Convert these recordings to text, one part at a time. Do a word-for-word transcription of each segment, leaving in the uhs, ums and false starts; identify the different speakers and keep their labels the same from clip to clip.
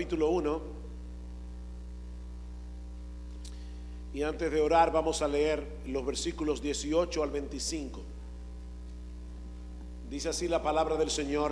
Speaker 1: capítulo uno. Y antes de orar vamos a leer los versículos dieciocho al veinticinco. Dice así la palabra del Señor: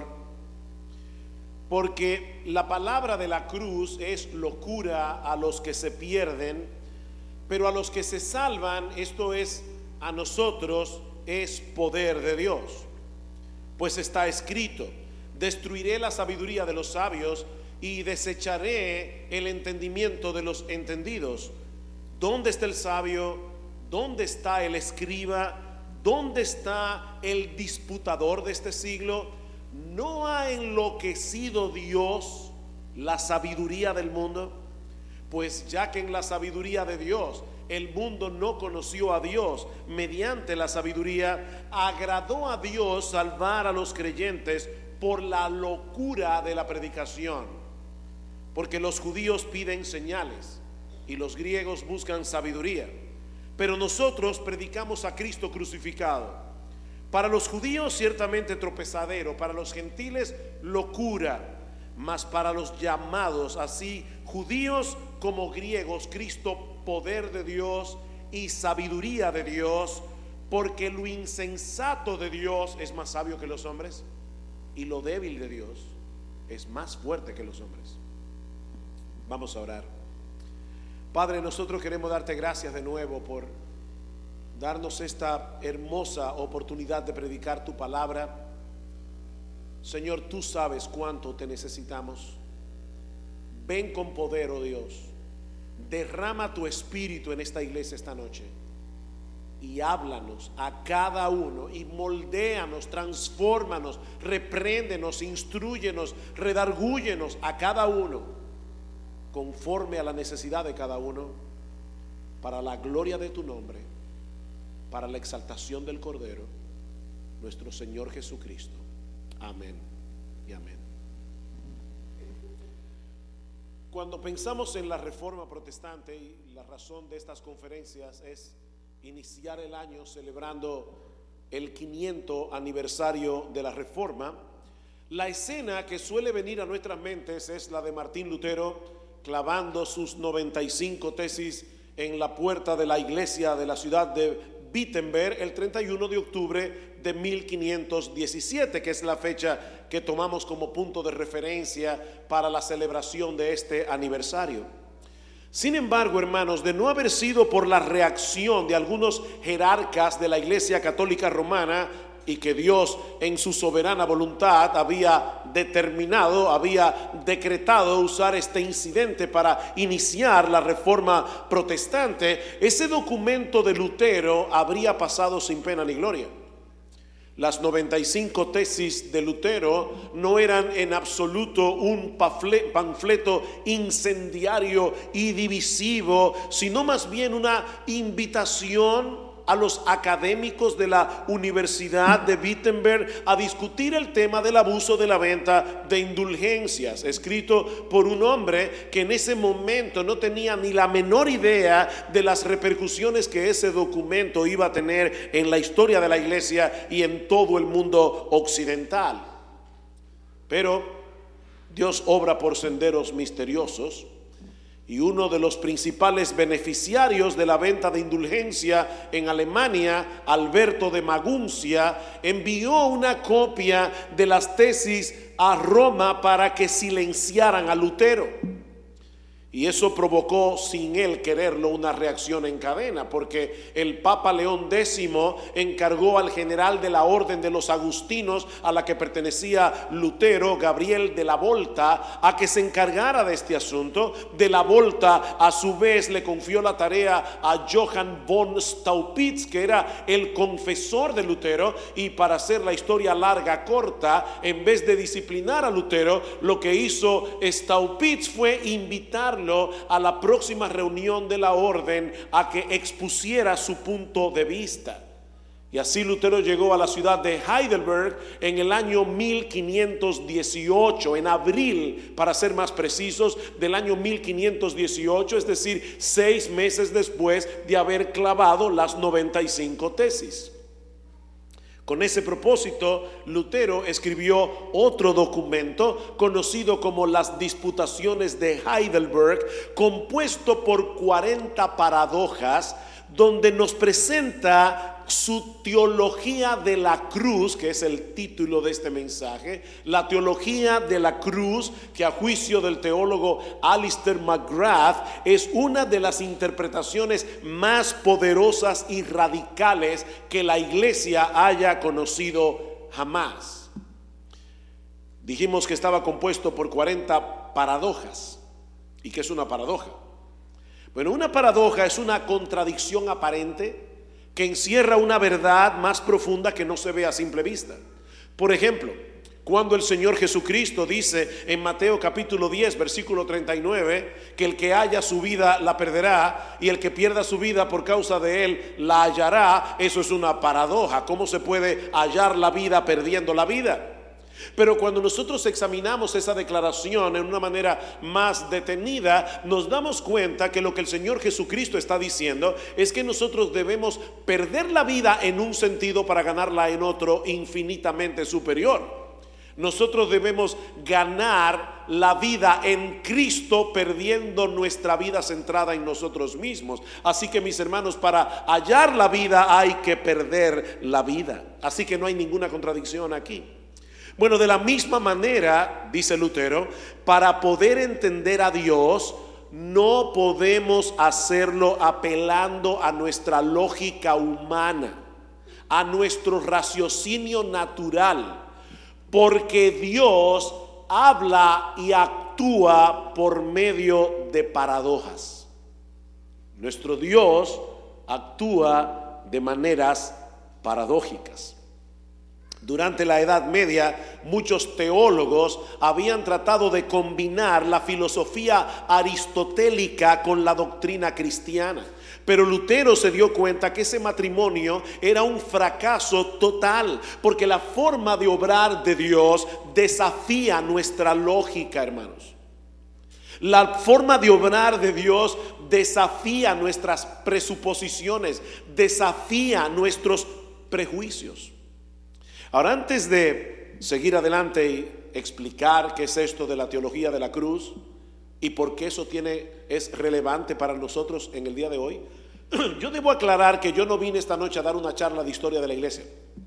Speaker 1: porque la palabra de la cruz es locura a los que se pierden, pero a los que se salvan, esto es, a nosotros, es poder de Dios. Pues está escrito: destruiré la sabiduría de los sabios y desecharé el entendimiento de los entendidos. ¿Dónde está el sabio? ¿Dónde está el escriba? ¿Dónde está el disputador de este siglo? ¿No ha enloquecido Dios la sabiduría del mundo? Pues ya que en la sabiduría de Dios el mundo no conoció a Dios, mediante la sabiduría agradó a Dios salvar a los creyentes por la locura de la predicación. Porque los judíos piden señales y los griegos buscan sabiduría, pero nosotros predicamos a Cristo crucificado. Para los judíos ciertamente tropezadero, para los gentiles locura, mas para los llamados, así judíos como griegos, Cristo poder de Dios y sabiduría de Dios, porque lo insensato de Dios es más sabio que los hombres, y lo débil de Dios es más fuerte que los hombres. Vamos a orar. Padre, nosotros queremos darte gracias de nuevo por darnos esta hermosa oportunidad de predicar tu palabra. Señor, tú sabes cuánto te necesitamos. Ven con poder, oh Dios. Derrama tu espíritu en esta iglesia esta noche y háblanos a cada uno y moldéanos, transfórmanos, repréndenos, instrúyenos, redargúyenos a cada uno conforme a la necesidad de cada uno, para la gloria de tu nombre, para la exaltación del Cordero, nuestro Señor Jesucristo. Amén y amén. Cuando pensamos en la Reforma Protestante, y la razón de estas conferencias es iniciar el año celebrando el quiniento aniversario de la Reforma, la escena que suele venir a nuestras mentes es la de Martín Lutero clavando sus noventa y cinco tesis en la puerta de la iglesia de la ciudad de Wittenberg el treinta y uno de octubre de mil quinientos diecisiete, que es la fecha que tomamos como punto de referencia para la celebración de este aniversario. Sin embargo, hermanos, de no haber sido por la reacción de algunos jerarcas de la Iglesia Católica Romana, y que Dios en su soberana voluntad había determinado, había decretado usar este incidente para iniciar la Reforma Protestante, ese documento de Lutero habría pasado sin pena ni gloria. Las noventa y cinco tesis de Lutero no eran en absoluto un panfleto incendiario y divisivo, sino más bien una invitación a los académicos de la Universidad de Wittenberg a discutir el tema del abuso de la venta de indulgencias, escrito por un hombre que en ese momento no tenía ni la menor idea de las repercusiones que ese documento iba a tener en la historia de la iglesia y en todo el mundo occidental. Pero Dios obra por senderos misteriosos, y uno de los principales beneficiarios de la venta de indulgencia en Alemania, Alberto de Maguncia, envió una copia de las tesis a Roma para que silenciaran a Lutero. Y eso provocó, sin él quererlo, una reacción en cadena, porque el Papa León décimo encargó al general de la Orden de los Agustinos, a la que pertenecía Lutero, Gabriel de la Volta, a que se encargara de este asunto. De la Volta, a su vez, le confió la tarea a Johann von Staupitz, que era el confesor de Lutero, y para hacer la historia larga corta, en vez de disciplinar a Lutero, lo que hizo Staupitz fue invitarlo a la próxima reunión de la orden a que expusiera su punto de vista. Y así Lutero llegó a la ciudad de Heidelberg en el año mil quinientos dieciocho, en abril, para ser más precisos, del año mil quinientos dieciocho, es decir, seis meses después de haber clavado las noventa y cinco tesis. Con ese propósito, Lutero escribió otro documento conocido como las Disputaciones de Heidelberg, compuesto por cuarenta paradojas, donde nos presenta su teología de la cruz, que es el título de este mensaje, la teología de la cruz, que a juicio del teólogo Alister McGrath es una de las interpretaciones más poderosas y radicales que la iglesia haya conocido jamás. Dijimos que estaba compuesto por cuarenta paradojas. ¿Y qué es una paradoja? Bueno, una paradoja es una contradicción aparente que encierra una verdad más profunda que no se ve a simple vista. Por ejemplo, cuando el Señor Jesucristo dice en Mateo capítulo diez, versículo treinta y nueve, que el que haya su vida la perderá y el que pierda su vida por causa de él la hallará, eso es una paradoja. ¿Cómo se puede hallar la vida perdiendo la vida? Pero cuando nosotros examinamos esa declaración en una manera más detenida, nos damos cuenta que lo que el Señor Jesucristo está diciendo es que nosotros debemos perder la vida en un sentido para ganarla en otro infinitamente superior. Nosotros debemos ganar la vida en Cristo perdiendo nuestra vida centrada en nosotros mismos. Así que, mis hermanos, para hallar la vida hay que perder la vida. Así que no hay ninguna contradicción aquí. Bueno, de la misma manera, dice Lutero, para poder entender a Dios, no podemos hacerlo apelando a nuestra lógica humana, a nuestro raciocinio natural, porque Dios habla y actúa por medio de paradojas. Nuestro Dios actúa de maneras paradójicas. Durante la Edad Media, muchos teólogos habían tratado de combinar la filosofía aristotélica con la doctrina cristiana. Pero Lutero se dio cuenta que ese matrimonio era un fracaso total, porque la forma de obrar de Dios desafía nuestra lógica, hermanos. La forma de obrar de Dios desafía nuestras presuposiciones, desafía nuestros prejuicios. Ahora, antes de seguir adelante y explicar qué es esto de la teología de la cruz y por qué eso tiene, es relevante para nosotros en el día de hoy, yo debo aclarar que yo no vine esta noche a dar una charla de historia de la iglesia,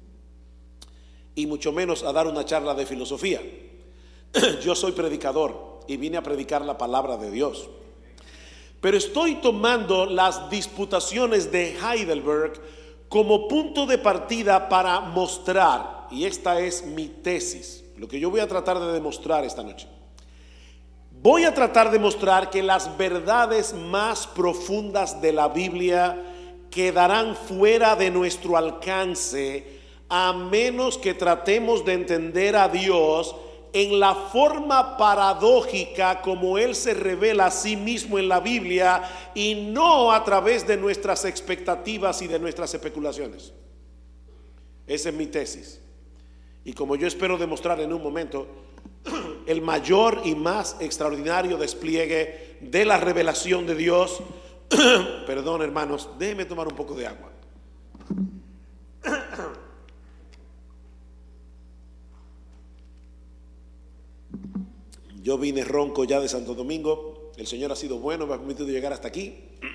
Speaker 1: y mucho menos a dar una charla de filosofía. Yo soy predicador y vine a predicar la palabra de Dios. Pero estoy tomando las disputaciones de Heidelberg como punto de partida para mostrar, y esta es mi tesis, lo que yo voy a tratar de demostrar esta noche. Voy a tratar de mostrar que las verdades más profundas de la Biblia quedarán fuera de nuestro alcance a menos que tratemos de entender a Dios en la forma paradójica como Él se revela a sí mismo en la Biblia, y no a través de nuestras expectativas y de nuestras especulaciones. Esa es mi tesis, y como yo espero demostrar en un momento, el mayor y más extraordinario despliegue de la revelación de Dios. Perdón, hermanos, déjenme tomar un poco de agua. Yo vine ronco ya de Santo Domingo. El Señor ha sido bueno, me ha permitido llegar hasta aquí,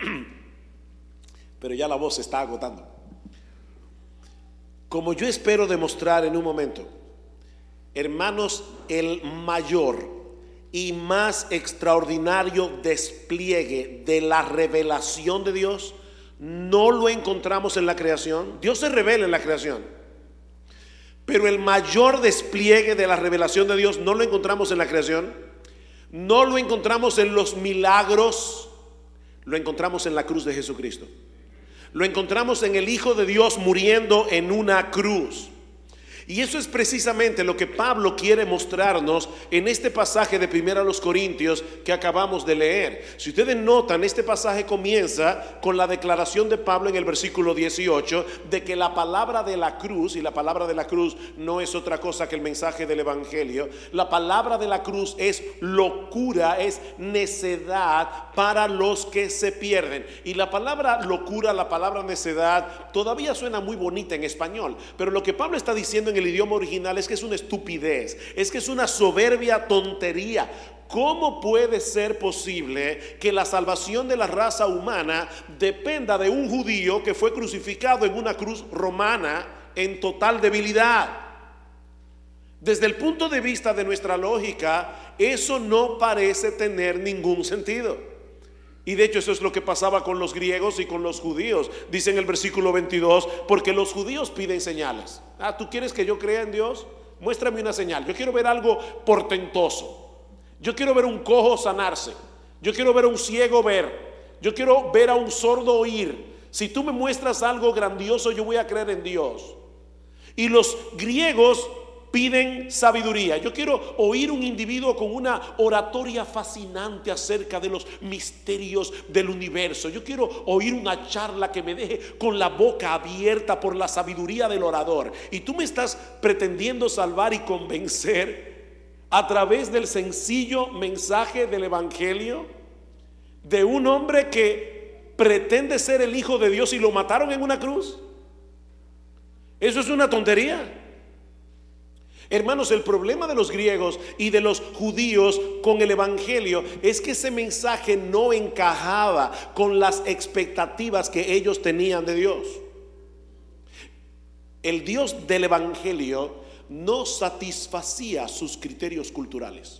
Speaker 1: pero ya la voz se está agotando. Como yo espero demostrar en un momento, hermanos, el mayor y más extraordinario despliegue de la revelación de Dios no lo encontramos en la creación. Dios se revela en la creación, pero el mayor despliegue de la revelación de Dios no lo encontramos en la creación, no lo encontramos en los milagros, lo encontramos en la cruz de Jesucristo. Lo encontramos en el Hijo de Dios muriendo en una cruz. Y eso es precisamente lo que Pablo quiere mostrarnos en este pasaje de Primera a los Corintios que acabamos de leer. Si ustedes notan, este pasaje comienza con la declaración de Pablo en el versículo dieciocho de que la palabra de la cruz, y la palabra de la cruz no es otra cosa que el mensaje del evangelio, la palabra de la cruz es locura, es necedad para los que se pierden. Y la palabra locura, la palabra necedad todavía suena muy bonita en español, pero lo que Pablo está diciendo en el idioma original es que es una estupidez, es que es una soberbia tontería. ¿Cómo puede ser posible que la salvación de la raza humana dependa de un judío que fue crucificado en una cruz romana en total debilidad? Desde el punto de vista de nuestra lógica, eso no parece tener ningún sentido. Y de hecho eso es lo que pasaba con los griegos y con los judíos. Dice en el versículo veintidós, porque los judíos piden señales. Ah, ¿tú quieres que yo crea en Dios? Muéstrame una señal. Yo quiero ver algo portentoso. Yo quiero ver un cojo sanarse. Yo quiero ver a un ciego ver. Yo quiero ver a un sordo oír. Si tú me muestras algo grandioso, yo voy a creer en Dios. Y los griegos piden sabiduría. Yo quiero oír un individuo con una oratoria fascinante acerca de los misterios del universo. Yo quiero oír una charla que me deje con la boca abierta por la sabiduría del orador. Y tú me estás pretendiendo salvar y convencer a través del sencillo mensaje del evangelio de un hombre que pretende ser el hijo de Dios y lo mataron en una cruz. Eso es una tontería. Hermanos, el problema de los griegos y de los judíos con el evangelio es que ese mensaje no encajaba con las expectativas que ellos tenían de Dios. El Dios del evangelio no satisfacía sus criterios culturales.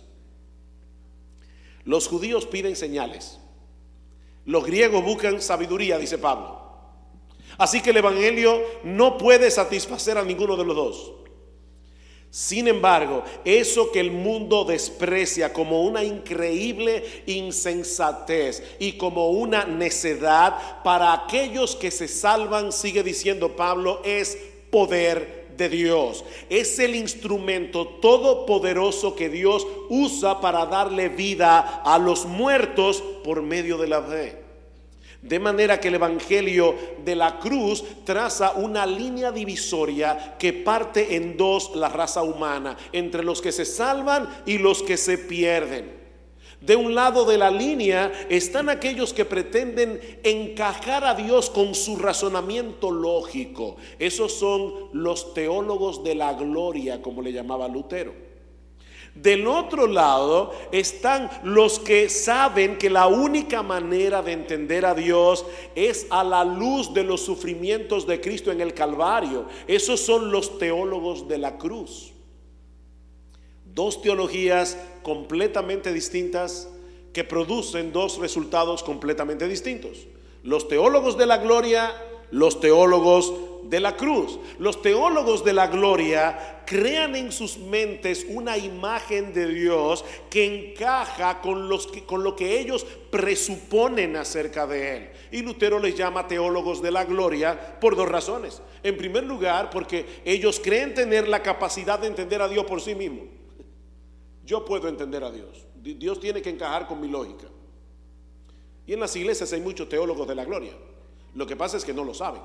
Speaker 1: Los judíos piden señales, los griegos buscan sabiduría, dice Pablo. Así que el evangelio no puede satisfacer a ninguno de los dos. Sin embargo, eso que el mundo desprecia como una increíble insensatez y como una necedad, para aquellos que se salvan, sigue diciendo Pablo, es poder de Dios. Es el instrumento todopoderoso que Dios usa para darle vida a los muertos por medio de la fe. De manera que el evangelio de la cruz traza una línea divisoria que parte en dos la raza humana, entre los que se salvan y los que se pierden. De un lado de la línea están aquellos que pretenden encajar a Dios con su razonamiento lógico. Esos son los teólogos de la gloria, como le llamaba Lutero. Del otro lado están los que saben que la única manera de entender a Dios es a la luz de los sufrimientos de Cristo en el Calvario. Esos son los teólogos de la cruz. Dos teologías completamente distintas que producen dos resultados completamente distintos. Los teólogos de la gloria, los teólogos de la cruz. Los teólogos de la gloria crean en sus mentes una imagen de Dios que encaja con, los que, con lo que ellos presuponen acerca de Él. Y Lutero les llama teólogos de la gloria por dos razones. En primer lugar, porque ellos creen tener la capacidad de entender a Dios por sí mismos. Yo puedo entender a Dios. Dios tiene que encajar con mi lógica. Y en las iglesias hay muchos teólogos de la gloria. Lo que pasa es que no lo saben.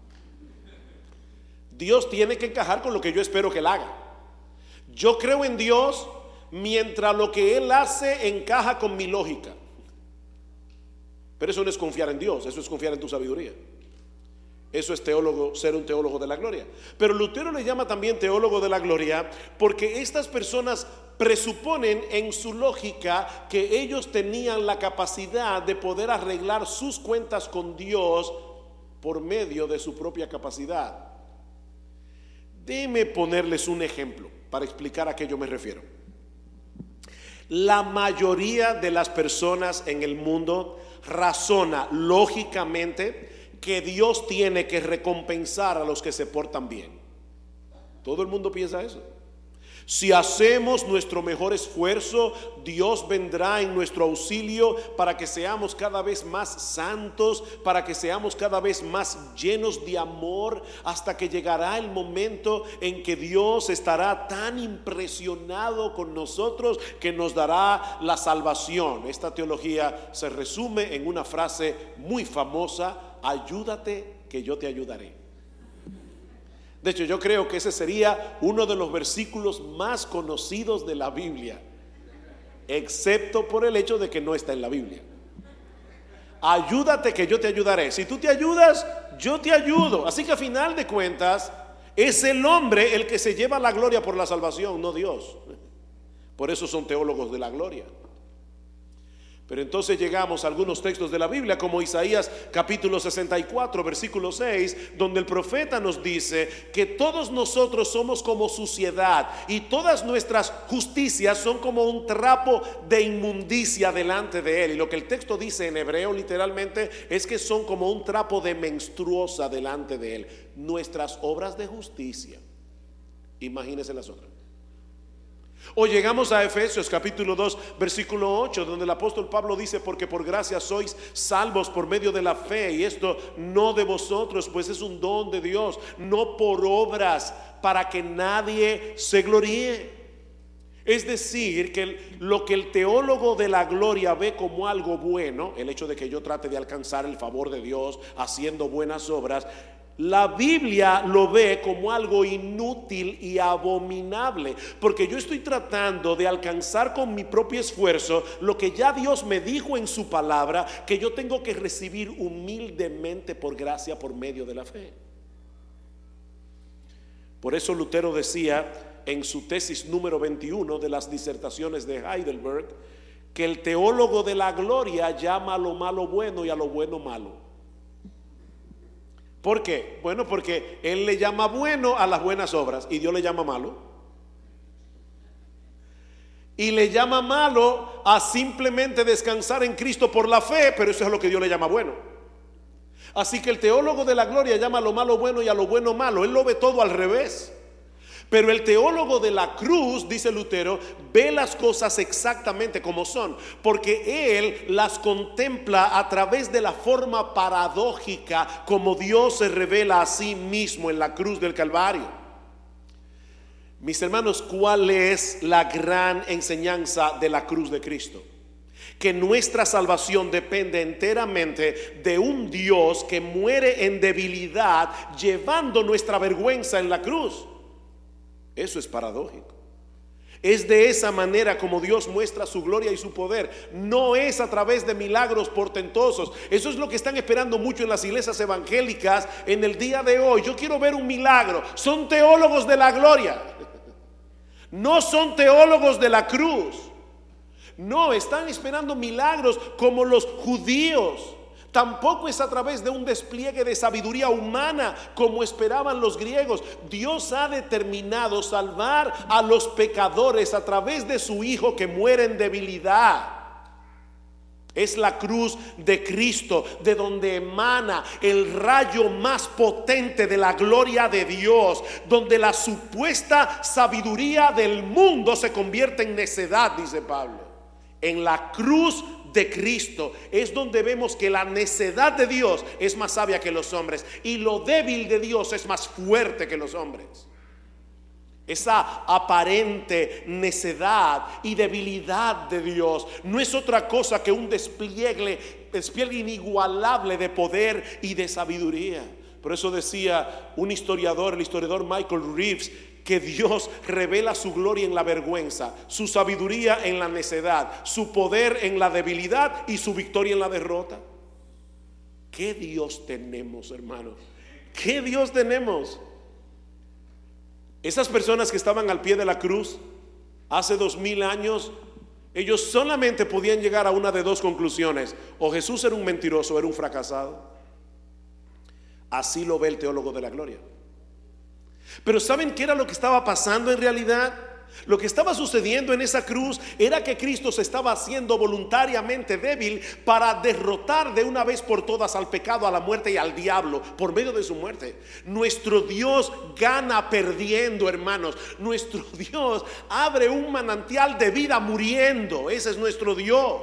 Speaker 1: Dios tiene que encajar con lo que yo espero que Él haga. Yo creo en Dios mientras lo que Él hace encaja con mi lógica. Pero eso no es confiar en Dios, eso es confiar en tu sabiduría. Eso es teólogo, ser un teólogo de la gloria. Pero Lutero le llama también teólogo de la gloria porque estas personas presuponen en su lógica que ellos tenían la capacidad de poder arreglar sus cuentas con Dios por medio de su propia capacidad. Déjenme ponerles un ejemplo para explicar a qué yo me refiero. La mayoría de las personas en el mundo razona lógicamente que Dios tiene que recompensar a los que se portan bien. Todo el mundo piensa eso. Si hacemos nuestro mejor esfuerzo, Dios vendrá en nuestro auxilio para que seamos cada vez más santos, para que seamos cada vez más llenos de amor, hasta que llegará el momento en que Dios estará tan impresionado con nosotros que nos dará la salvación. Esta teología se resume en una frase muy famosa: ayúdate que yo te ayudaré. De hecho, yo creo que ese sería uno de los versículos más conocidos de la Biblia, excepto por el hecho de que no está en la Biblia. Ayúdate que yo te ayudaré. Si tú te ayudas, yo te ayudo. Así que a final de cuentas, es el hombre el que se lleva la gloria por la salvación, no Dios. Por eso son teólogos de la gloria. Pero entonces llegamos a algunos textos de la Biblia, como Isaías capítulo sesenta y cuatro versículo seis, donde el profeta nos dice que todos nosotros somos como suciedad y todas nuestras justicias son como un trapo de inmundicia delante de él. Y lo que el texto dice en hebreo literalmente es que son como un trapo de menstruosa delante de él. Nuestras obras de justicia, imagínense las otras. O llegamos a Efesios capítulo dos versículo ocho, donde el apóstol Pablo dice: porque por gracia sois salvos por medio de la fe, y esto no de vosotros, pues es un don de Dios, no por obras, para que nadie se gloríe. Es decir, que lo que el teólogo de la gloria ve como algo bueno, el hecho de que yo trate de alcanzar el favor de Dios haciendo buenas obras, la Biblia lo ve como algo inútil y abominable, porque yo estoy tratando de alcanzar con mi propio esfuerzo lo que ya Dios me dijo en su palabra, que yo tengo que recibir humildemente por gracia por medio de la fe. Por eso Lutero decía en su tesis número veintiuno de las disertaciones de Heidelberg, que el teólogo de la gloria llama a lo malo bueno y a lo bueno malo. ¿Por qué? Bueno, porque él le llama bueno a las buenas obras y Dios le llama malo. Y le llama malo a simplemente descansar en Cristo por la fe, pero eso es lo que Dios le llama bueno. Así que el teólogo de la gloria llama a lo malo bueno y a lo bueno malo. Él lo ve todo al revés. Pero el teólogo de la cruz, dice Lutero, ve las cosas exactamente como son, porque él las contempla a través de la forma paradójica como Dios se revela a sí mismo en la cruz del Calvario. Mis hermanos, ¿cuál es la gran enseñanza de la cruz de Cristo? Que nuestra salvación depende enteramente de un Dios que muere en debilidad, llevando nuestra vergüenza en la cruz. Eso es paradójico. Es de esa manera como Dios muestra su gloria y su poder. No es a través de milagros portentosos. Eso es lo que están esperando mucho en las iglesias evangélicas en el día de hoy. Yo quiero ver un milagro. Son teólogos de la gloria. No son teólogos de la cruz. No, están esperando milagros como los judíos. Tampoco es a través de un despliegue de sabiduría humana como esperaban los griegos. Dios ha determinado salvar a los pecadores a través de su Hijo que muere en debilidad. Es la cruz de Cristo de donde emana el rayo más potente de la gloria de Dios, donde la supuesta sabiduría del mundo se convierte en necedad, dice Pablo. En la cruz de Cristo es donde vemos que la necedad de Dios es más sabia que los hombres y lo débil de Dios es más fuerte que los hombres. Esa aparente necedad y debilidad de Dios no es otra cosa que un despliegue, despliegue inigualable de poder y de sabiduría. Por eso decía un historiador, el historiador Michael Reeves, que Dios revela su gloria en la vergüenza, su sabiduría en la necedad, su poder en la debilidad y su victoria en la derrota. ¿Qué Dios tenemos, hermanos? ¿Qué Dios tenemos? Esas personas que estaban al pie de la cruz hace dos mil años, ellos solamente podían llegar a una de dos conclusiones: o Jesús era un mentiroso o era un fracasado. Así lo ve el teólogo de la gloria. Pero ¿saben qué era lo que estaba pasando en realidad? Lo que estaba sucediendo en esa cruz era que Cristo se estaba haciendo voluntariamente débil para derrotar de una vez por todas al pecado, a la muerte y al diablo por medio de su muerte. Nuestro Dios gana perdiendo, hermanos. Nuestro Dios abre un manantial de vida muriendo. Ese es nuestro Dios.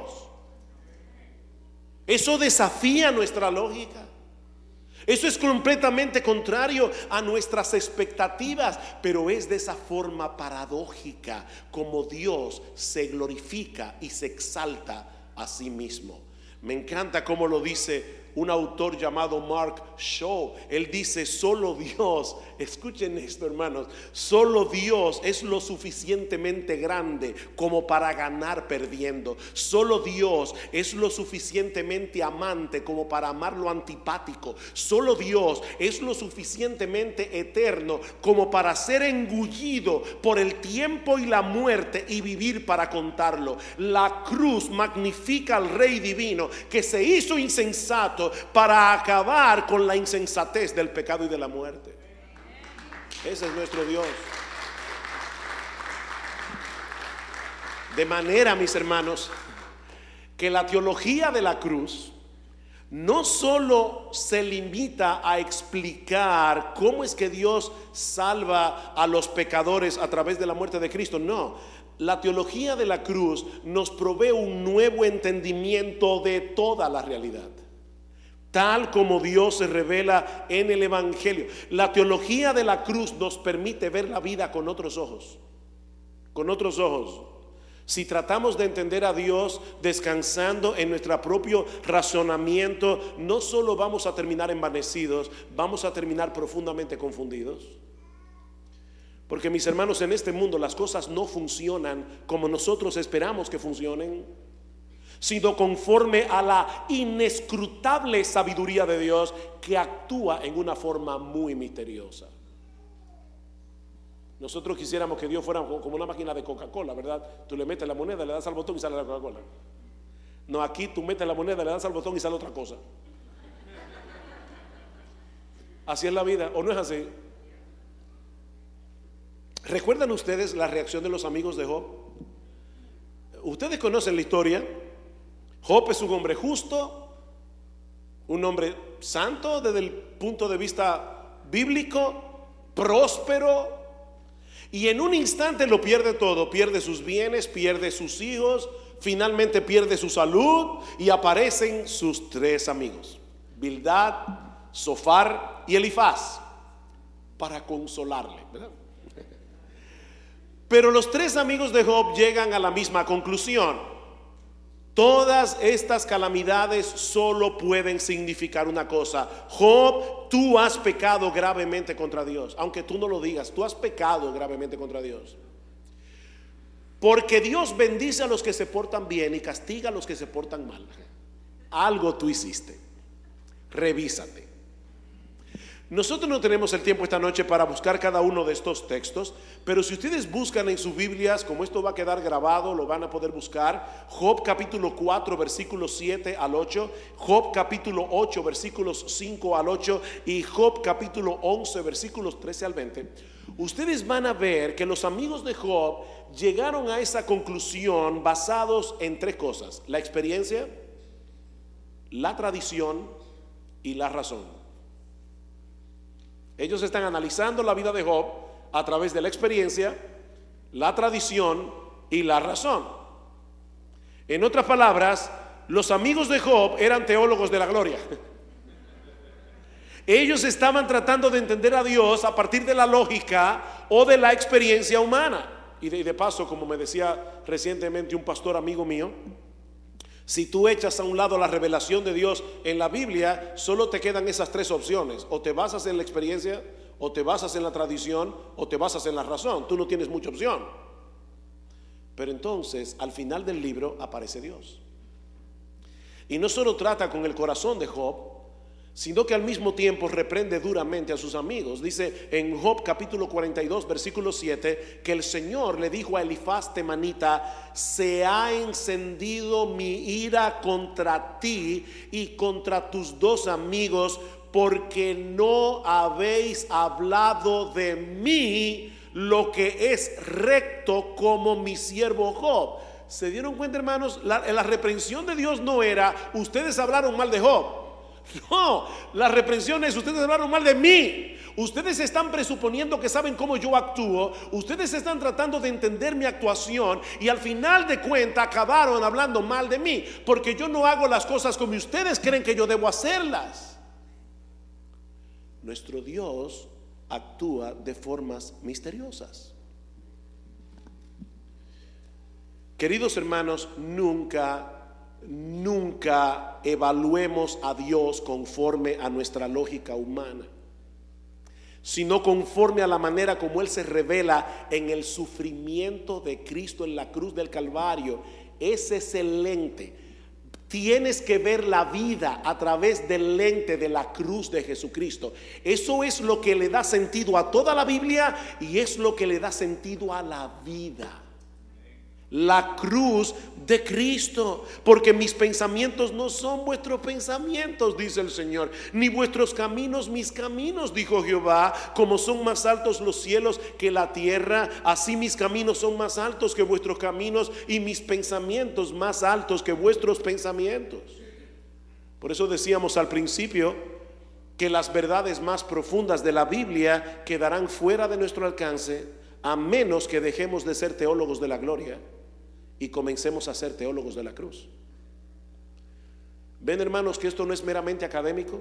Speaker 1: Eso desafía nuestra lógica. Eso es completamente contrario a nuestras expectativas, pero es de esa forma paradójica como Dios se glorifica y se exalta a sí mismo. Me encanta cómo lo dice un autor llamado Mark Shaw. Él dice: solo Dios, escuchen esto, hermanos, solo Dios es lo suficientemente grande como para ganar perdiendo. Solo Dios es lo suficientemente amante como para amar lo antipático. Solo Dios es lo suficientemente eterno como para ser engullido por el tiempo y la muerte y vivir para contarlo. La cruz magnifica al Rey divino que se hizo insensato para acabar con la insensatez del pecado y de la muerte. Ese es nuestro Dios. De manera, mis hermanos, que la teología de la cruz no solo se limita a explicar cómo es que Dios salva a los pecadores a través de la muerte de Cristo. No, la teología de la cruz nos provee un nuevo entendimiento de toda la realidad, tal como Dios se revela en el Evangelio. La teología de la cruz nos permite ver la vida con otros ojos, con otros ojos. Si tratamos de entender a Dios descansando en nuestro propio razonamiento, no solo vamos a terminar envanecidos, vamos a terminar profundamente confundidos. Porque, mis hermanos, en este mundo las cosas no funcionan como nosotros esperamos que funcionen, sino conforme a la inescrutable sabiduría de Dios, que actúa en una forma muy misteriosa. Nosotros quisiéramos que Dios fuera como una máquina de Coca-Cola, ¿verdad? Tú le metes la moneda, le das al botón y sale la Coca-Cola. No, aquí tú metes la moneda, le das al botón y sale otra cosa. Así es la vida, ¿o no es así? ¿Recuerdan ustedes la reacción de los amigos de Job? Ustedes conocen la historia. Job es un hombre justo, un hombre santo desde el punto de vista bíblico, próspero, y en un instante lo pierde todo. Pierde sus bienes, pierde sus hijos, finalmente pierde su salud, y aparecen sus tres amigos, Bildad, Zofar y Elifaz, para consolarle, ¿verdad? Pero los tres amigos de Job llegan a la misma conclusión: todas estas calamidades solo pueden significar una cosa. Job, tú has pecado gravemente contra Dios. Aunque tú no lo digas, tú has pecado gravemente contra Dios. Porque Dios bendice a los que se portan bien y castiga a los que se portan mal. Algo tú hiciste. Revísate. Nosotros no tenemos el tiempo esta noche para buscar cada uno de estos textos, pero si ustedes buscan en sus Biblias, como esto va a quedar grabado, lo van a poder buscar. Job capítulo cuatro versículos siete al ocho, Job capítulo ocho versículos cinco al ocho y Job capítulo once versículos trece al veinte. Ustedes van a ver que los amigos de Job llegaron a esa conclusión basados en tres cosas: la experiencia, la tradición y la razón. Ellos están analizando la vida de Job a través de la experiencia, la tradición y la razón. En otras palabras, los amigos de Job eran teólogos de la gloria. Ellos estaban tratando de entender a Dios a partir de la lógica o de la experiencia humana. Y de, y de paso, como me decía recientemente un pastor amigo mío, si tú echas a un lado la revelación de Dios en la Biblia, solo te quedan esas tres opciones: o te basas en la experiencia, o te basas en la tradición, o te basas en la razón. Tú no tienes mucha opción. Pero entonces, al final del libro aparece Dios, y no solo trata con el corazón de Job, sino que al mismo tiempo reprende duramente a sus amigos. Dice en Job capítulo cuarenta y dos versículo siete que el Señor le dijo a Elifaz temanita: se ha encendido mi ira contra ti y contra tus dos amigos, porque no habéis hablado de mí lo que es recto como mi siervo Job. ¿Se dieron cuenta, hermanos? La, la reprensión de Dios no era ustedes hablaron mal de Job. No, la reprensión es ustedes hablaron mal de mí. Ustedes están presuponiendo que saben cómo yo actúo. Ustedes están tratando de entender mi actuación y al final de cuentas acabaron hablando mal de mí, porque yo no hago las cosas como ustedes creen que yo debo hacerlas. Nuestro Dios actúa de formas misteriosas. Queridos hermanos, nunca Nunca evaluemos a Dios conforme a nuestra lógica humana, sino conforme a la manera como Él se revela en el sufrimiento de Cristo en la cruz del Calvario. Ese es el lente. Tienes que ver la vida a través del lente de la cruz de Jesucristo. Eso es lo que le da sentido a toda la Biblia y es lo que le da sentido a la vida. La cruz de Cristo, porque mis pensamientos no son vuestros pensamientos, dice el Señor, ni vuestros caminos mis caminos, dijo Jehová. Como son más altos los cielos que la tierra, así mis caminos son más altos que vuestros caminos y mis pensamientos más altos que vuestros pensamientos. Por eso decíamos al principio que las verdades más profundas de la Biblia quedarán fuera de nuestro alcance, a menos que dejemos de ser teólogos de la gloria y comencemos a ser teólogos de la cruz. Ven, hermanos, que esto no es meramente académico.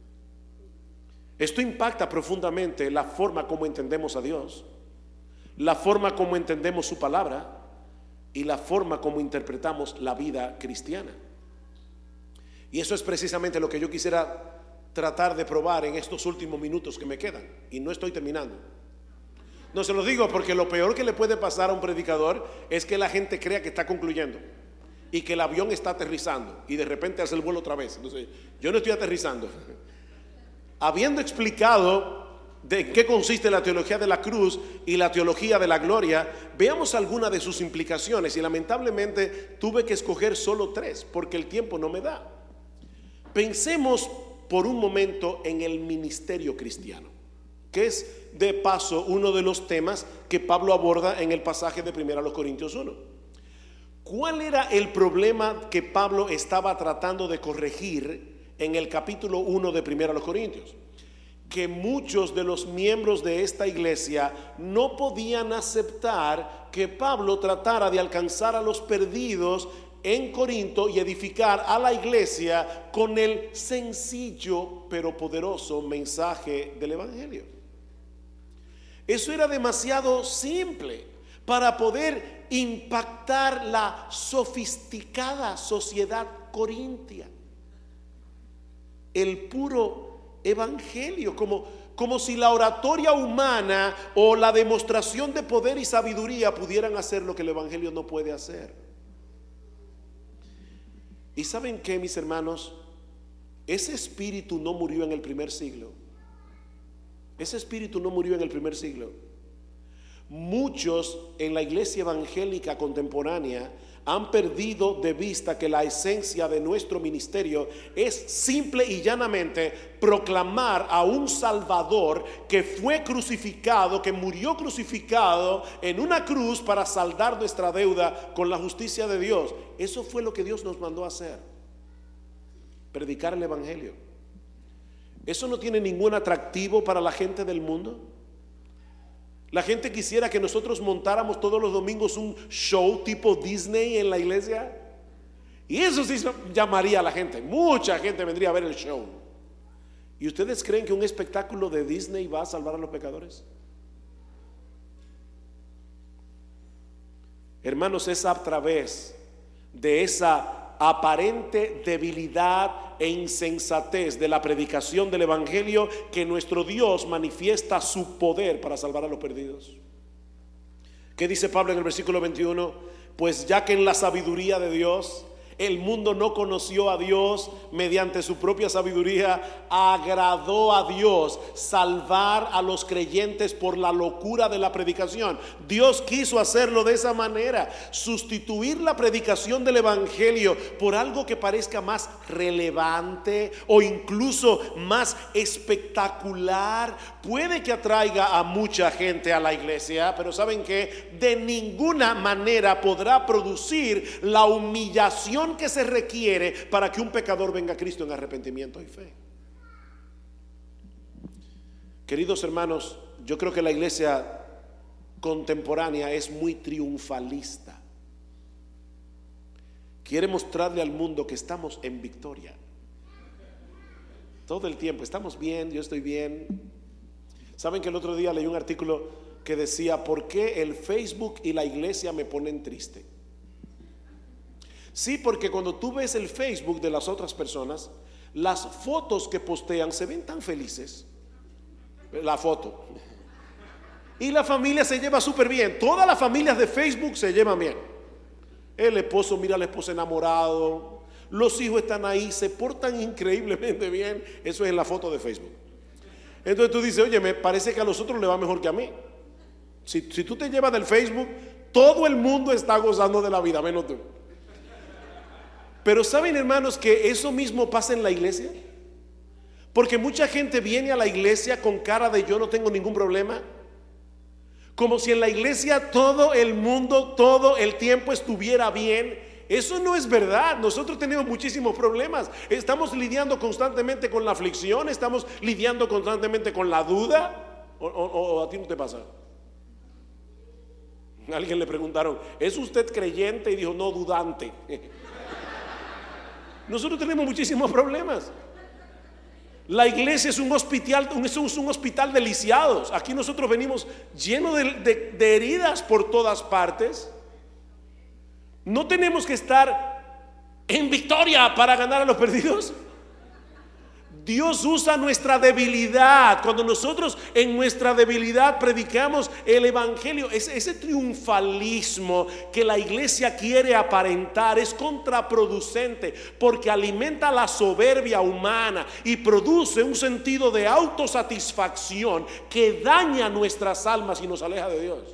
Speaker 1: Esto impacta profundamente la forma como entendemos a Dios, la forma como entendemos su palabra y la forma como interpretamos la vida cristiana. Y eso es precisamente lo que yo quisiera tratar de probar en estos últimos minutos que me quedan, y no estoy terminando. No se lo digo porque lo peor que le puede pasar a un predicador es que la gente crea que está concluyendo y que el avión está aterrizando y de repente hace el vuelo otra vez. Entonces, yo no estoy aterrizando. Habiendo explicado de qué consiste la teología de la cruz y la teología de la gloria, veamos algunas de sus implicaciones, y lamentablemente tuve que escoger solo tres porque el tiempo no me da. Pensemos por un momento en el ministerio cristiano, que es de paso uno de los temas que Pablo aborda en el pasaje de primera Corintios uno. ¿Cuál era el problema que Pablo estaba tratando de corregir en el capítulo uno de primera Corintios? Que muchos de los miembros de esta iglesia no podían aceptar que Pablo tratara de alcanzar a los perdidos en Corinto y edificar a la iglesia con el sencillo pero poderoso mensaje del evangelio. Eso era demasiado simple para poder impactar la sofisticada sociedad corintia. El puro evangelio, como, como si la oratoria humana o la demostración de poder y sabiduría pudieran hacer lo que el evangelio no puede hacer. ¿Y saben qué, mis hermanos? Ese espíritu no murió en el primer siglo. Ese espíritu no murió en el primer siglo. Muchos en la iglesia evangélica contemporánea han perdido de vista que la esencia de nuestro ministerio es simple y llanamente proclamar a un Salvador que fue crucificado, que murió crucificado en una cruz para saldar nuestra deuda con la justicia de Dios. Eso fue lo que Dios nos mandó a hacer: predicar el evangelio. ¿Eso no tiene ningún atractivo para la gente del mundo? La gente quisiera que nosotros montáramos todos los domingos un show tipo Disney en la iglesia, y eso sí llamaría a la gente. Mucha gente vendría a ver el show. ¿Y ustedes creen que un espectáculo de Disney va a salvar a los pecadores? Hermanos, es a través de esa aparente debilidad e insensatez de la predicación del evangelio que nuestro Dios manifiesta su poder para salvar a los perdidos. ¿Qué dice Pablo en el versículo veintiuno? Pues ya que en la sabiduría de Dios El mundo no conoció a Dios, mediante su propia sabiduría agradó a Dios salvar a los creyentes por la locura de la predicación. Dios quiso hacerlo de esa manera, sustituir la predicación del evangelio por algo que parezca más relevante o incluso más espectacular. Puede que atraiga a mucha gente a la iglesia, pero ¿saben qué? De ninguna manera podrá producir la humillación que se requiere para que un pecador venga a Cristo en arrepentimiento y fe. Queridos hermanos, yo creo que la iglesia contemporánea es muy triunfalista. Quiere mostrarle al mundo que estamos en victoria todo el tiempo. Estamos bien, yo estoy bien. Saben que el otro día leí un artículo que decía: ¿por qué el Facebook y la iglesia me ponen triste? Sí, porque cuando tú ves el Facebook de las otras personas, las fotos que postean se ven tan felices. La foto. Y la familia se lleva súper bien. Todas las familias de Facebook se llevan bien. El esposo mira al esposo enamorado, los hijos están ahí, se portan increíblemente bien. Eso es en la foto de Facebook. Entonces tú dices: oye, me parece que a los otros le va mejor que a mí. Si, si tú te llevas del Facebook, todo el mundo está gozando de la vida, menos tú. Pero ¿saben, hermanos, que eso mismo pasa en la iglesia? Porque mucha gente viene a la iglesia con cara de yo no tengo ningún problema, como si en la iglesia todo el mundo, todo el tiempo estuviera bien. Eso no es verdad. Nosotros tenemos muchísimos problemas. Estamos lidiando constantemente con la aflicción, estamos lidiando constantemente con la duda. ¿O, o, o a ti no te pasa? A alguien le preguntaron: ¿es usted creyente? Y dijo: no, dudante. Nosotros tenemos muchísimos problemas. La iglesia es un hospital, es un hospital de lisiados. Aquí nosotros venimos llenos de, de, de heridas por todas partes. No tenemos que estar en victoria para ganar a los perdidos. Dios usa nuestra debilidad. Cuando nosotros en nuestra debilidad predicamos el evangelio, ese, ese triunfalismo que la iglesia quiere aparentar es contraproducente, porque alimenta la soberbia humana y produce un sentido de autosatisfacción que daña nuestras almas y nos aleja de Dios.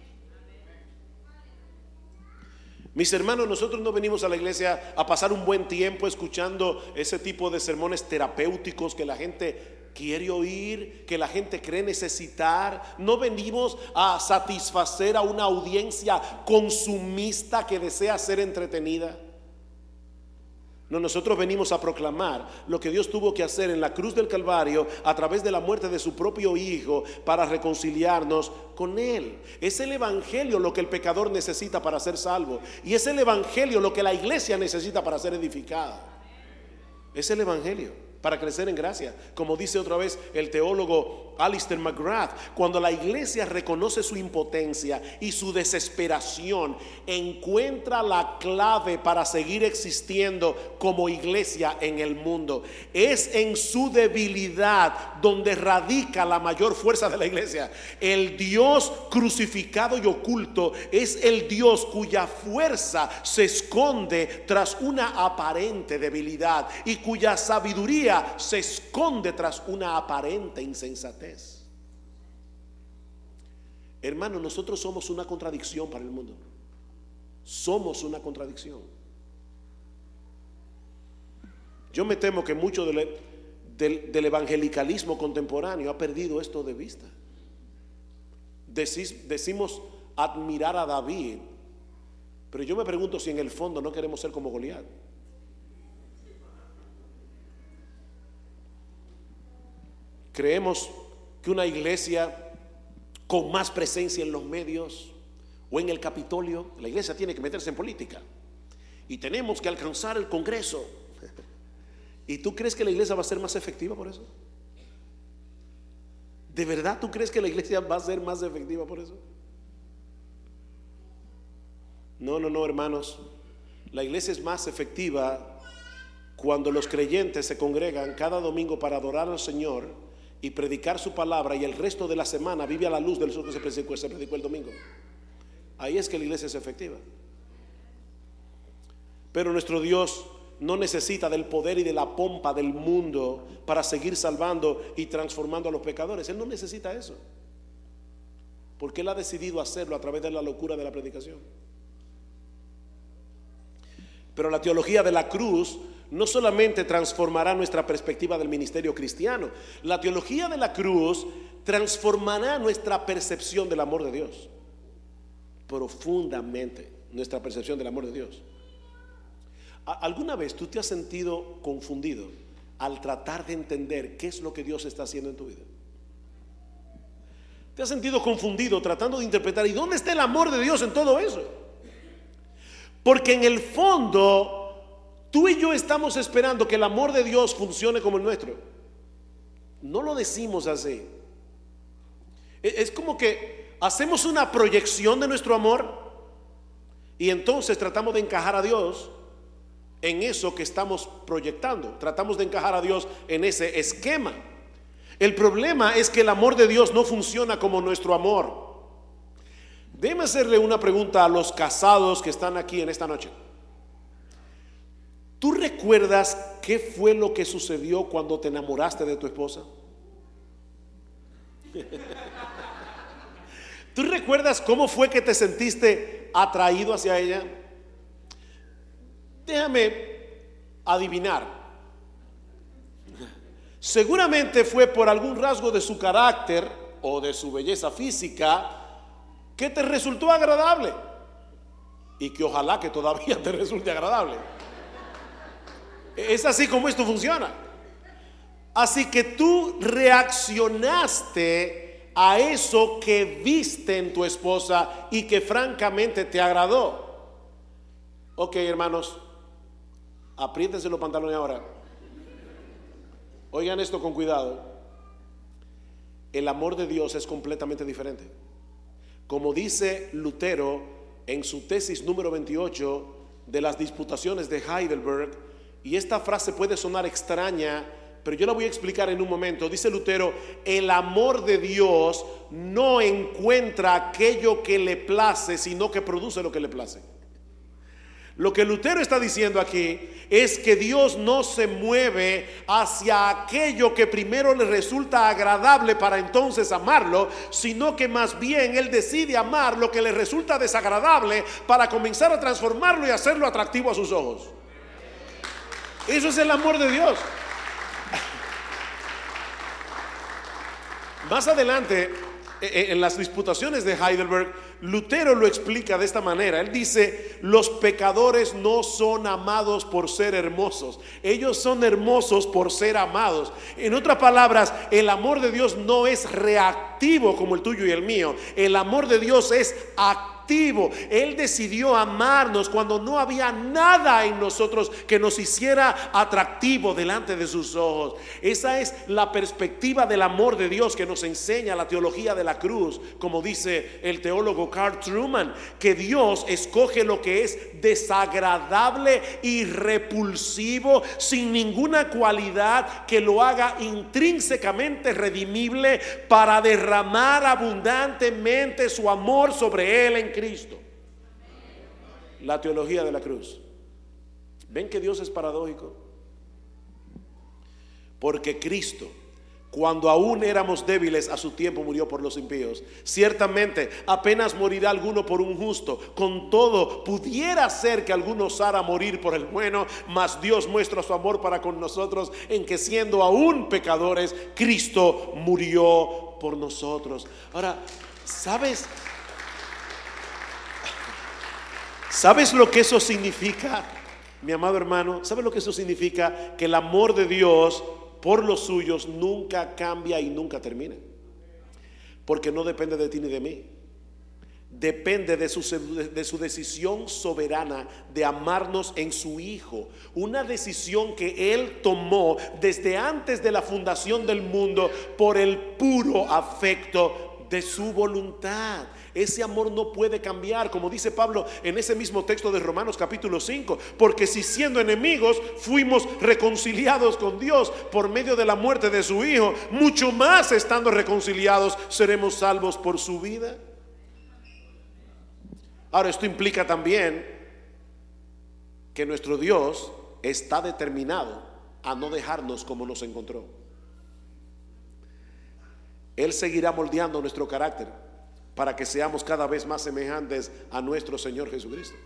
Speaker 1: Mis hermanos, nosotros no venimos a la iglesia a pasar un buen tiempo escuchando ese tipo de sermones terapéuticos que la gente quiere oír, que la gente cree necesitar. No venimos a satisfacer a una audiencia consumista que desea ser entretenida. No, nosotros venimos a proclamar lo que Dios tuvo que hacer en la cruz del Calvario a través de la muerte de su propio Hijo para reconciliarnos con Él. Es el evangelio lo que el pecador necesita para ser salvo, y es el evangelio lo que la iglesia necesita para ser edificada. Es el evangelio para crecer en gracia. Como dice otra vez el teólogo Alistair McGrath: cuando la iglesia reconoce su impotencia y su desesperación, encuentra la clave para seguir existiendo como iglesia en el mundo. Es en su debilidad donde radica la mayor fuerza de la iglesia. El Dios crucificado y oculto es el Dios cuya fuerza se esconde tras una aparente debilidad y cuya sabiduría se esconde tras una aparente insensatez. Hermano, nosotros somos una contradicción para el mundo. Somos una contradicción. Yo me temo que mucho del, del, del evangelicalismo contemporáneo ha perdido esto de vista. Decís, decimos admirar a David, pero yo me pregunto si en el fondo no queremos ser como Goliat. Creemos que una iglesia con más presencia en los medios o en el Capitolio, la iglesia tiene que meterse en política y tenemos que alcanzar el Congreso. ¿Y tú crees que la iglesia va a ser más efectiva por eso? ¿De verdad tú crees que la iglesia va a ser más efectiva por eso? No, no, no, hermanos. La iglesia es más efectiva cuando los creyentes se congregan cada domingo para adorar al Señor y predicar su palabra, y el resto de la semana vive a la luz del sol que se predicó, se predicó el domingo. Ahí es que la iglesia es efectiva. Pero nuestro Dios no necesita del poder y de la pompa del mundo para seguir salvando y transformando a los pecadores. Él no necesita eso, porque Él ha decidido hacerlo a través de la locura de la predicación. Pero la teología de la cruz no solamente transformará nuestra perspectiva del ministerio cristiano, la teología de la cruz transformará nuestra percepción del amor de Dios, profundamente nuestra percepción del amor de Dios. ¿Alguna vez tú te has sentido confundido al tratar de entender qué es lo que Dios está haciendo en tu vida? ¿Te has sentido confundido tratando de interpretar y dónde está el amor de Dios en todo eso? Porque en el fondo tú y yo estamos esperando que el amor de Dios funcione como el nuestro. No lo decimos así. Es como que hacemos una proyección de nuestro amor y entonces tratamos de encajar a Dios en eso que estamos proyectando. Tratamos de encajar a Dios en ese esquema. El problema es que el amor de Dios no funciona como nuestro amor. Déjeme hacerle una pregunta a los casados que están aquí en esta noche. ¿Tú recuerdas qué fue lo que sucedió cuando te enamoraste de tu esposa? ¿Tú recuerdas cómo fue que te sentiste atraído hacia ella? Déjame adivinar. Seguramente fue por algún rasgo de su carácter o de su belleza física que te resultó agradable y que ojalá que todavía te resulte agradable. Es así como esto funciona. Así que tú reaccionaste a eso que viste en tu esposa y que francamente te agradó. Ok, hermanos, apriétense los pantalones ahora. Oigan esto con cuidado. El amor de Dios es completamente diferente. Como dice Lutero en su tesis número veintiocho de las disputaciones de Heidelberg, y esta frase puede sonar extraña, pero yo la voy a explicar en un momento. Dice Lutero: el amor de Dios no encuentra aquello que le place, sino que produce lo que le place. Lo que Lutero está diciendo aquí es que Dios no se mueve hacia aquello que primero le resulta agradable para entonces amarlo, sino que más bien Él decide amar lo que le resulta desagradable para comenzar a transformarlo y hacerlo atractivo a sus ojos. Eso es el amor de Dios. Más adelante, en las disputaciones de Heidelberg, Lutero lo explica de esta manera. Él dice: los pecadores no son amados por ser hermosos, ellos son hermosos por ser amados. En otras palabras, el amor de Dios no es reactivo como el tuyo y el mío. El amor de Dios es activo. Él decidió amarnos cuando no había nada en nosotros que nos hiciera atractivo delante de sus ojos. Esa es la perspectiva del amor de Dios que nos enseña la teología de la cruz. Como dice el teólogo Carl Truman, que Dios escoge lo que es desagradable y repulsivo sin ninguna cualidad que lo haga intrínsecamente redimible para derramar abundantemente su amor sobre él en Cristo. La teología de la cruz. ¿Ven que Dios es paradójico? Porque Cristo, cuando aún éramos débiles, a su tiempo murió por los impíos. Ciertamente apenas morirá alguno por un justo, con todo pudiera ser que alguno osara morir por el bueno, mas Dios muestra su amor para con nosotros en que, siendo aún pecadores, Cristo murió por nosotros. Ahora, ¿sabes? ¿Sabes lo que eso significa, mi amado hermano? ¿Sabes lo que eso significa? Que el amor de Dios por los suyos nunca cambia y nunca termina, porque no depende de ti ni de mí. Depende de su, de su decisión soberana de amarnos en su Hijo. Una decisión que Él tomó desde antes de la fundación del mundo por el puro afecto de su voluntad. Ese amor no puede cambiar, como dice Pablo en ese mismo texto de Romanos capítulo cinco, porque si siendo enemigos fuimos reconciliados con Dios por medio de la muerte de su Hijo, mucho más estando reconciliados seremos salvos por su vida. Ahora, esto implica también que nuestro Dios está determinado a no dejarnos como nos encontró. Él seguirá moldeando nuestro carácter para que seamos cada vez más semejantes a nuestro Señor Jesucristo.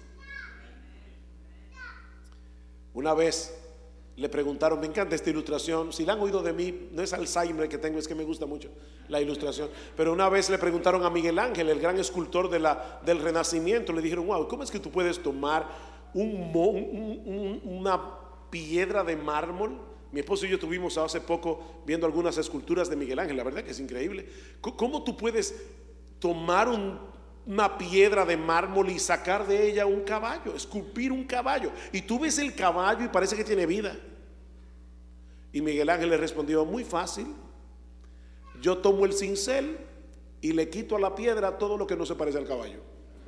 Speaker 1: Una vez le preguntaron, me encanta esta ilustración, si la han oído de mí, no es Alzheimer que tengo, es que me gusta mucho la ilustración, pero una vez le preguntaron a Miguel Ángel, el gran escultor de la, del Renacimiento, le dijeron, wow, ¿cómo es que tú puedes tomar un, un, un, una piedra de mármol? Mi esposo y yo estuvimos hace poco viendo algunas esculturas de Miguel Ángel, la verdad que es increíble. ¿Cómo tú puedes tomar un, una piedra de mármol y sacar de ella un caballo, esculpir un caballo? Y tú ves el caballo y parece que tiene vida. Y Miguel Ángel le respondió, muy fácil, yo tomo el cincel y le quito a la piedra todo lo que no se parece al caballo.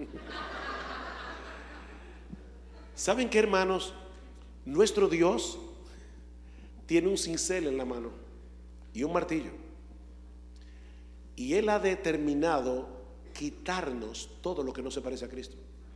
Speaker 1: ¿Saben qué, hermanos? Nuestro Dios tiene un cincel en la mano y un martillo, y Él ha determinado quitarnos todo lo que no se parece a Cristo.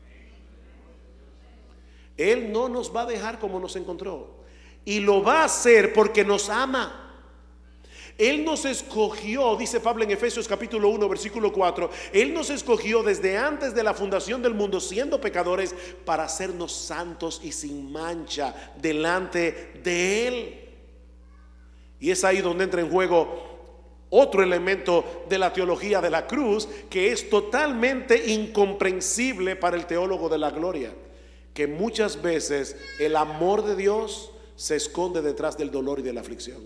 Speaker 1: Él no nos va a dejar como nos encontró, y lo va a hacer porque nos ama. Él nos escogió, dice Pablo en Efesios capítulo uno versículo cuatro, Él nos escogió desde antes de la fundación del mundo, siendo pecadores, para hacernos santos y sin mancha delante de Él. Y es ahí donde entra en juego otro elemento de la teología de la cruz, que es totalmente incomprensible para el teólogo de la gloria, que muchas veces el amor de Dios se esconde detrás del dolor y de la aflicción.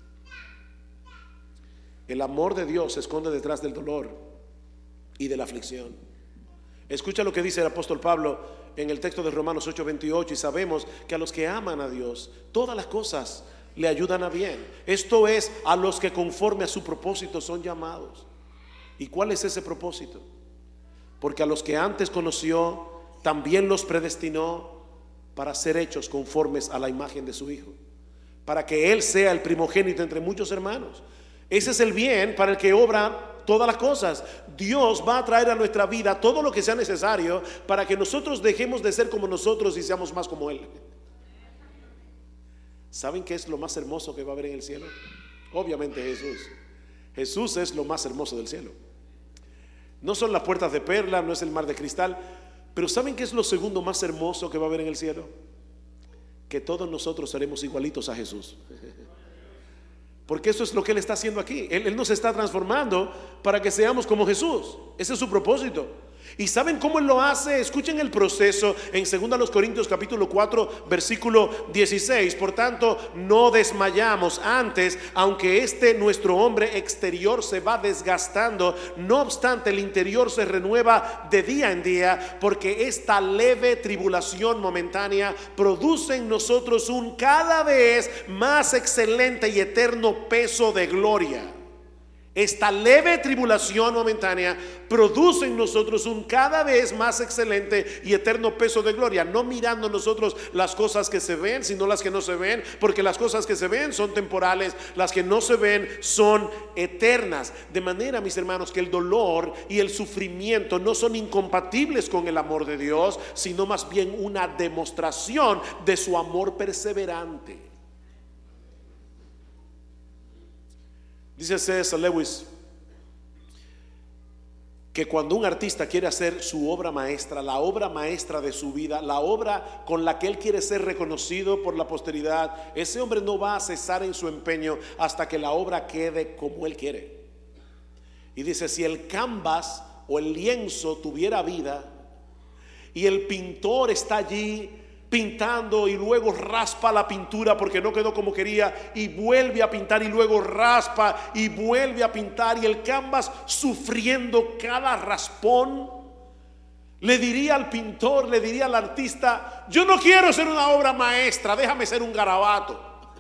Speaker 1: El amor de Dios se esconde detrás del dolor y de la aflicción. Escucha lo que dice el apóstol Pablo en el texto de Romanos ocho veintiocho, y sabemos que a los que aman a Dios todas las cosas le ayudan a bien. Esto es, a los que conforme a su propósito son llamados. ¿Y cuál es ese propósito? Porque a los que antes conoció también los predestinó para ser hechos conformes a la imagen de su Hijo, para que Él sea el primogénito entre muchos hermanos. Ese es el bien para el que obra todas las cosas. Dios va a traer a nuestra vida todo lo que sea necesario para que nosotros dejemos de ser como nosotros y seamos más como Él. ¿Saben qué es lo más hermoso que va a haber en el cielo? Obviamente Jesús. Jesús es lo más hermoso del cielo. No son las puertas de perla, no es el mar de cristal, pero ¿saben qué es lo segundo más hermoso que va a haber en el cielo? Que todos nosotros seremos igualitos a Jesús. Porque eso es lo que Él está haciendo aquí. Él, Él nos está transformando para que seamos como Jesús. Ese es su propósito. ¿Y saben cómo Él lo hace? Escuchen el proceso en segunda los Corintios capítulo cuatro versículo dieciséis. Por tanto, no desmayamos. Antes, aunque este nuestro hombre exterior se va desgastando, no obstante el interior se renueva de día en día, porque esta leve tribulación momentánea produce en nosotros un cada vez más excelente y eterno peso de gloria. Esta leve tribulación momentánea produce en nosotros un cada vez más excelente y eterno peso de gloria, no mirando nosotros las cosas que se ven, sino las que no se ven, porque las cosas que se ven son temporales, las que no se ven son eternas. De manera, mis hermanos, que el dolor y el sufrimiento no son incompatibles con el amor de Dios, sino más bien una demostración de su amor perseverante. Dice C S Lewis que cuando un artista quiere hacer su obra maestra, la obra maestra de su vida, la obra con la que él quiere ser reconocido por la posteridad, ese hombre no va a cesar en su empeño hasta que la obra quede como él quiere. Y dice, si el canvas o el lienzo tuviera vida y el pintor está allí pintando y luego raspa la pintura porque no quedó como quería y vuelve a pintar y luego raspa y vuelve a pintar, y el canvas sufriendo cada raspón, le diría al pintor, le diría al artista, yo no quiero ser una obra maestra, déjame ser un garabato.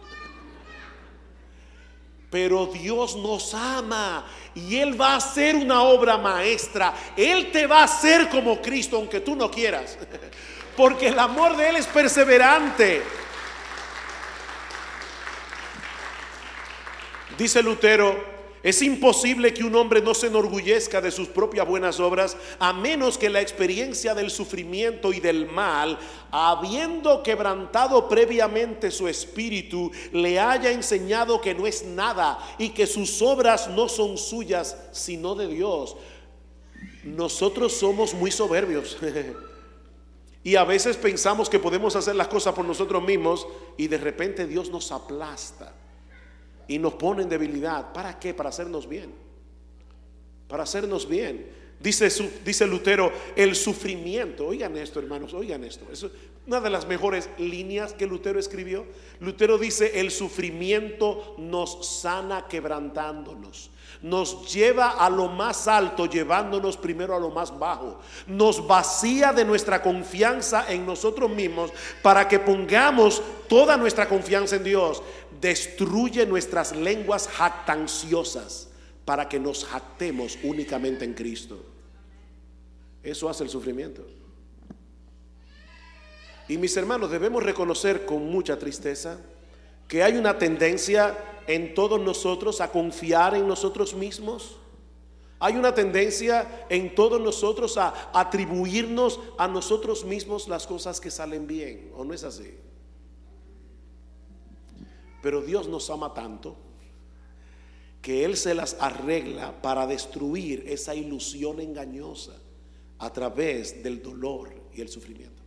Speaker 1: Pero Dios nos ama y Él va a hacer una obra maestra. Él te va a hacer como Cristo aunque tú no quieras, porque el amor de Él es perseverante. Dice Lutero, Es imposible que un hombre no se enorgullezca de sus propias buenas obras, a menos que la experiencia del sufrimiento y del mal, habiendo quebrantado previamente su espíritu, le haya enseñado que no es nada y que sus obras no son suyas, sino de Dios. Nosotros somos muy soberbios y a veces pensamos que podemos hacer las cosas por nosotros mismos y de repente Dios nos aplasta y nos pone en debilidad. ¿Para qué? Para hacernos bien. Para hacernos bien. Dice, dice Lutero, el sufrimiento. Oigan esto, hermanos, oigan esto. Es una de las mejores líneas que Lutero escribió. Lutero dice, el sufrimiento nos sana quebrantándonos. Nos lleva a lo más alto, llevándonos primero a lo más bajo. Nos vacía de nuestra confianza en nosotros mismos para que pongamos toda nuestra confianza en Dios. Destruye nuestras lenguas jactanciosas para que nos jactemos únicamente en Cristo. Eso hace el sufrimiento. Y mis hermanos, debemos reconocer con mucha tristeza que hay una tendencia en todos nosotros a confiar en nosotros mismos. Hay una tendencia en todos nosotros a atribuirnos a nosotros mismos las cosas que salen bien, ¿o no es así? Pero Dios nos ama tanto que Él se las arregla para destruir esa ilusión engañosa a través del dolor y el sufrimiento.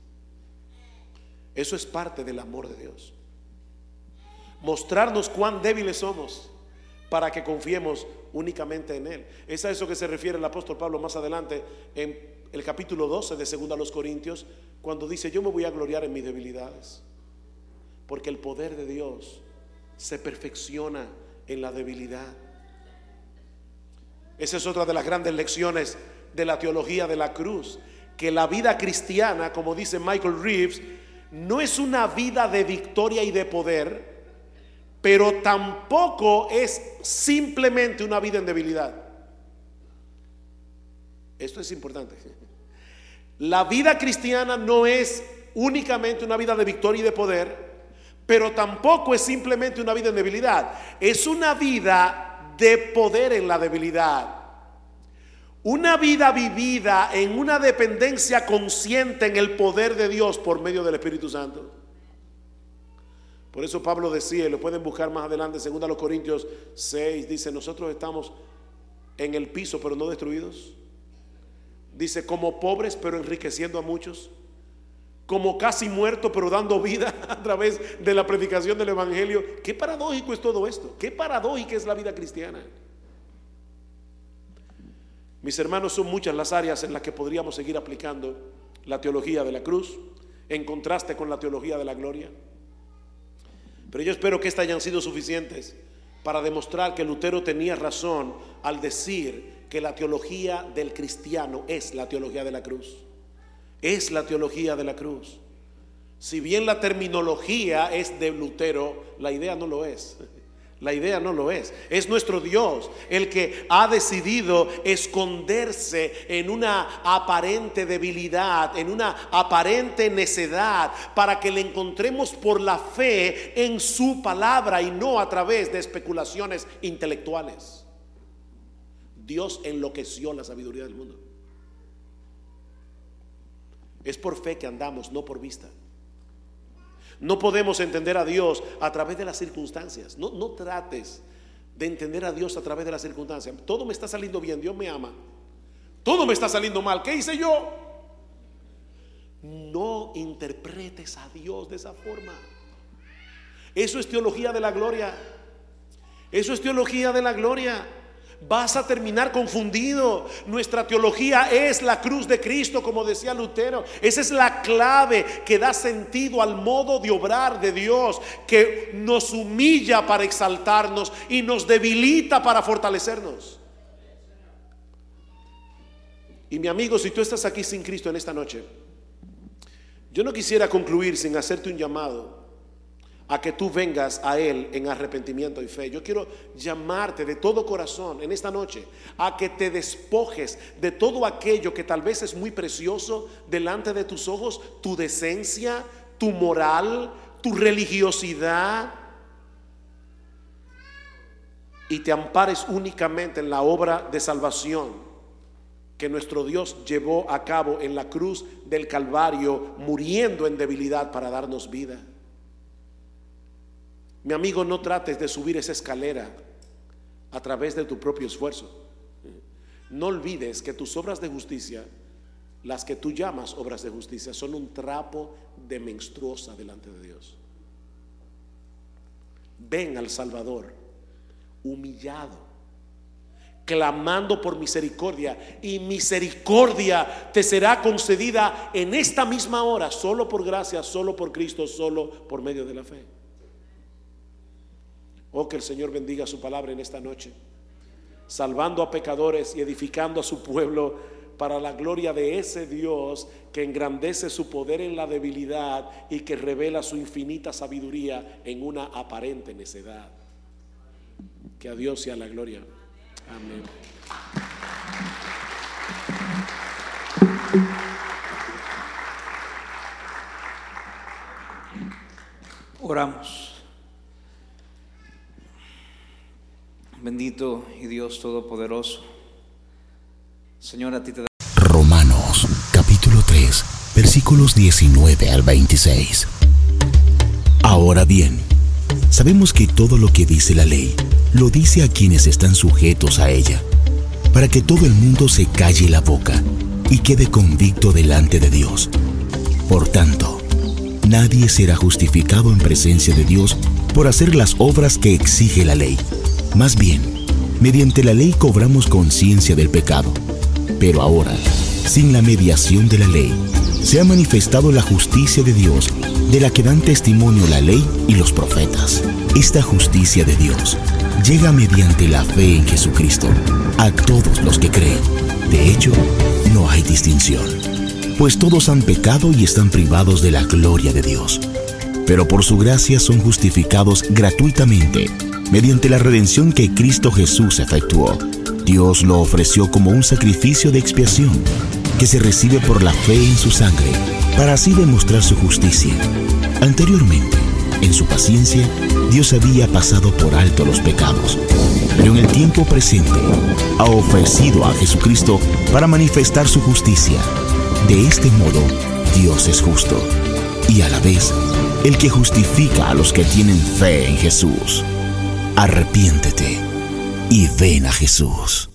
Speaker 1: Eso es parte del amor de Dios. Mostrarnos cuán débiles somos para que confiemos únicamente en Él. Es a eso que se refiere el apóstol Pablo más adelante en el capítulo doce de segunda a los Corintios, cuando dice: yo me voy a gloriar en mis debilidades, porque el poder de Dios se perfecciona en la debilidad. Esa es otra de las grandes lecciones de la teología de la cruz, que la vida cristiana, como dice Michael Reeves, no es una vida de victoria y de poder, pero tampoco es simplemente una vida en debilidad. Esto es importante. La vida cristiana no es únicamente una vida de victoria y de poder, pero tampoco es simplemente una vida en debilidad. Es una vida de poder en la debilidad. Una vida vivida en una dependencia consciente en el poder de Dios por medio del Espíritu Santo. Por eso Pablo decía, y lo pueden buscar más adelante, segunda a los Corintios seis, dice: nosotros estamos en el piso pero no destruidos. Dice: como pobres pero enriqueciendo a muchos, como casi muertos pero dando vida a través de la predicación del Evangelio. Qué paradójico es todo esto, qué paradójica es la vida cristiana. Mis hermanos, son muchas las áreas en las que podríamos seguir aplicando la teología de la cruz en contraste con la teología de la gloria, pero yo espero que estas hayan sido suficientes para demostrar que Lutero tenía razón al decir que la teología del cristiano es la teología de la cruz. Es la teología de la cruz. Si bien la terminología es de Lutero, la idea no lo es. La idea no lo es. Es nuestro Dios el que ha decidido esconderse en una aparente debilidad, en una aparente necedad, para que le encontremos por la fe en su palabra y no a través de especulaciones intelectuales. Dios enloqueció la sabiduría del mundo. Es por fe que andamos, no por vista. No podemos entender a Dios a través de las circunstancias. No, no trates de entender a Dios a través de las circunstancias. Todo me está saliendo bien, Dios me ama. Todo me está saliendo mal, ¿qué hice yo? No interpretes a Dios de esa forma. Eso es teología de la gloria. Eso es teología de la gloria. Vas a terminar confundido. Nuestra teología es la cruz de Cristo, como decía Lutero. Esa es la clave que da sentido al modo de obrar de Dios, que nos humilla para exaltarnos y nos debilita para fortalecernos. Y mi amigo, si tú estás aquí sin Cristo en esta noche, yo no quisiera concluir sin hacerte un llamado a que tú vengas a Él en arrepentimiento y fe. Yo quiero llamarte de todo corazón en esta noche a que te despojes de todo aquello que tal vez es muy precioso delante de tus ojos, tu decencia, tu moral, tu religiosidad. y te ampares únicamente en la obra de salvación que nuestro Dios llevó a cabo en la cruz del Calvario, muriendo en debilidad para darnos vida. Mi amigo, no trates de subir esa escalera a través de tu propio esfuerzo. No olvides que tus obras de justicia, las que tú llamas obras de justicia, son un trapo de menstruosa delante de Dios. Ven al Salvador humillado, clamando por misericordia, y misericordia te será concedida en esta misma hora, solo por gracia, solo por Cristo, solo por medio de la fe. Oh, que el Señor bendiga su palabra en esta noche, salvando a pecadores y edificando a su pueblo para la gloria de ese Dios que engrandece su poder en la debilidad y que revela su infinita sabiduría en una aparente necedad. Que a Dios sea la gloria. Amén.
Speaker 2: Oramos. Bendito y Dios Todopoderoso, Señor, a ti te da.
Speaker 3: Romanos capítulo tres, versículos diecinueve al veintiséis. Ahora bien, sabemos que todo lo que dice la ley, lo dice a quienes están sujetos a ella, para que todo el mundo se calle la boca y quede convicto delante de Dios. Por tanto, nadie será justificado en presencia de Dios por hacer las obras que exige la ley. Más bien, mediante la ley cobramos conciencia del pecado. Pero ahora, sin la mediación de la ley, se ha manifestado la justicia de Dios, de la que dan testimonio la ley y los profetas. Esta justicia de Dios llega mediante la fe en Jesucristo a todos los que creen. De hecho, no hay distinción, pues todos han pecado y están privados de la gloria de Dios. Pero por su gracia son justificados gratuitamente, mediante la redención que Cristo Jesús efectuó. Dios lo ofreció como un sacrificio de expiación, que se recibe por la fe en su sangre, para así demostrar su justicia. Anteriormente, en su paciencia, Dios había pasado por alto los pecados, pero en el tiempo presente ha ofrecido a Jesucristo para manifestar su justicia. De este modo, Dios es justo y a la vez el que justifica a los que tienen fe en Jesús. Arrepiéntete y ven a Jesús.